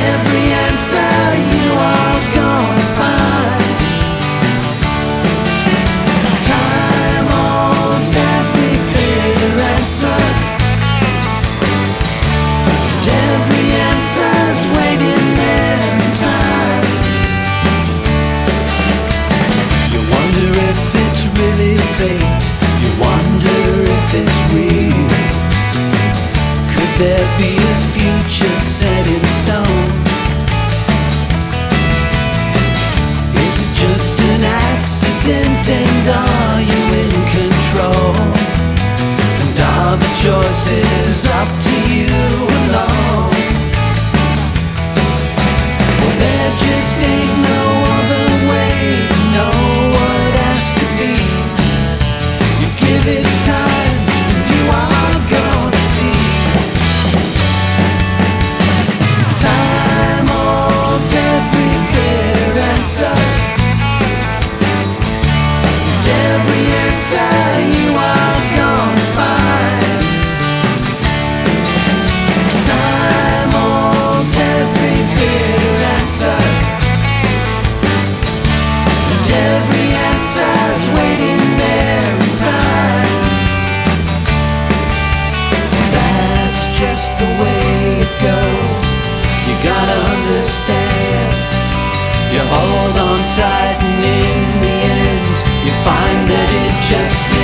every answer you are gonna find. Time holds every bitter answer, and every answer's waiting there in time. You wonder if it's really fate, you wonder if it's real. Could there be a future set in stone? Is it just an accident, and are you in control? And are the choices up to you alone? Well, there just ain't no other way to know what has to be. You give it time, and you are gonna see. Time holds every bitter answer, and every answer you are gonna find. Time holds every bitter answer, and every answer's waiting there in time. That's just the way it goes. You gotta understand. You hold on tight, and in the end, you find that it just